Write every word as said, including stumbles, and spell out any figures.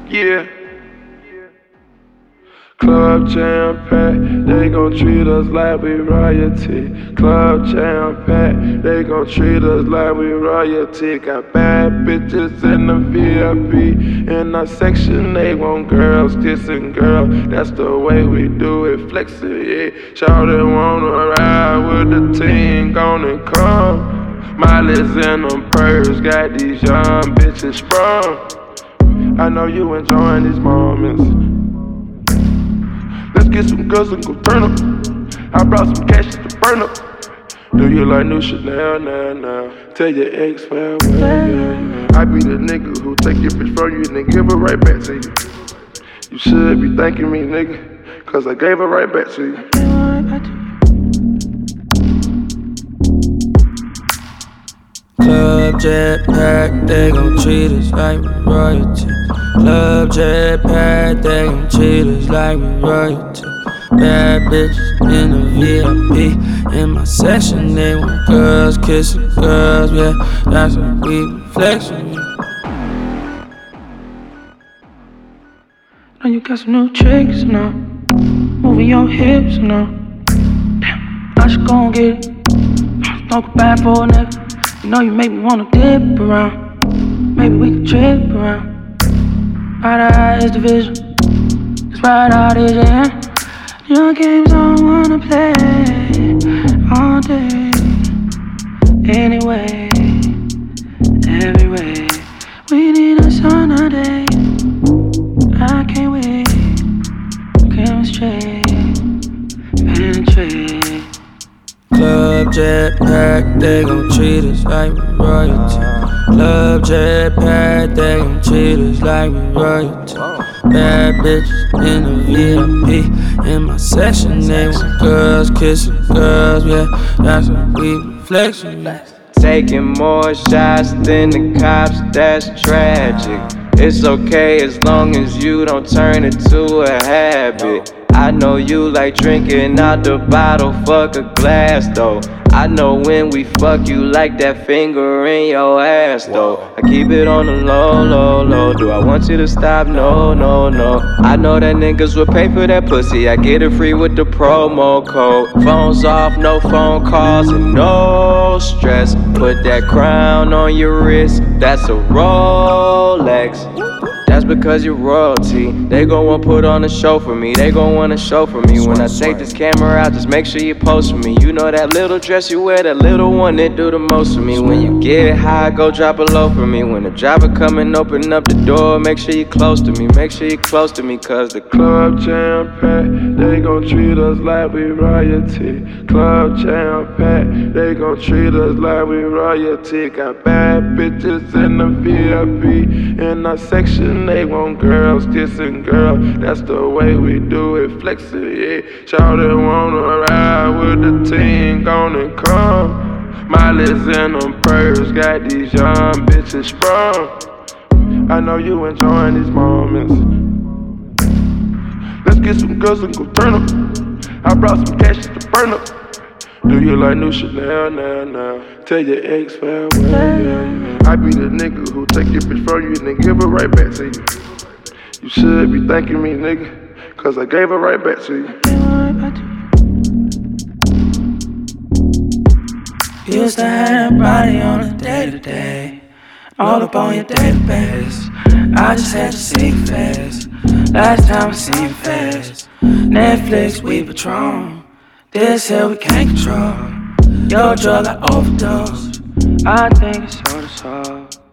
Yeah. Club jam packed, they gon' treat us like we royalty. Club jam packed, they gon' treat us like we royalty. Got bad bitches in the V I P. In our section, they want girls kissing girls. That's the way we do it, flexin', yeah. Shawty wanna ride with the team, gonna come. Miley's in them purse, got these young bitches sprung. I know you enjoying these moments. Let's get some girls and go turn up. I brought some cash to burn up. Do you like new Chanel, nah, nah? Tell your ex farewell, yeah, yeah. I be the nigga who take your bitch from you and then give her right back to you. You should be thanking me, nigga, cause I gave her right back to you. Club jet pack, they gon' treat us like we royalty. Club jet pack, they gon' treat us like we royalty. Bad bitches in the V I P. In my section, they want girls kissing girls, yeah. That's what we reflex on you. Now you got some new tricks now, moving your hips now. Damn, I should go and get it. Don't go bad for a nigga. You know you make me wanna dip around. Maybe we could trip around. Eye to eye is the vision. It's right out is your hand. Your games I wanna play all day. Anyway, every way. We need a sunny day. I can't wait. Chemistry, penetrate. Club jet pack, they gon' treat us like we royalty. Club jet pack, they gon' treat us like we royalty. Bad bitches in the V I P. In my section, they want girls kissing girls, yeah. That's what we reflex on. Taking more shots than the cops, that's tragic. It's okay as long as you don't turn it to a habit. I know you like drinking out the bottle, fuck a glass though. I know when we fuck you like that finger in your ass though. I keep it on the low, low, low. Do I want you to stop? No, no, no. I know that niggas would pay for that pussy. I get it free with the promo code. Phones off, no phone calls and no stress. Put that crown on your wrist, that's a Rolex. That's because you're royalty. They gon' wanna put on a show for me. They gon' wanna show for me. When I take this camera out, just make sure you post for me. You know that little dress you wear, that little one that do the most for me. When you get high, go drop it low for me. When the driver come and open up the door, make sure you close to me. Make sure you close to me, cause the club jam packed, they gon' treat us like we royalty. Club jam packed, they gon' treat us like we royalty. Got bad bitches in the V I P. In our section, they want girls kissing girls. That's the way we do it, flexin', yeah. Shawty wanna ride with the team, gonna come. Miley's in them purse, got these young bitches sprung. I know you enjoying these moments. Let's get some girls and go turn up. I brought some cash to burn up. Do you like new Chanel, nah, nah? Tell your ex farewell, yeah, yeah. I be the nigga who take your bitch from you and then give her right back to you. You should be thanking me, nigga, cause I gave her right back to you. You used to have that body on a day-to-day, all up on your database. I just had to see you fast. Last time I seen you fast. Netflix, we Patron. This here we can't control. Your drug I overdosed. I think it's all the soul.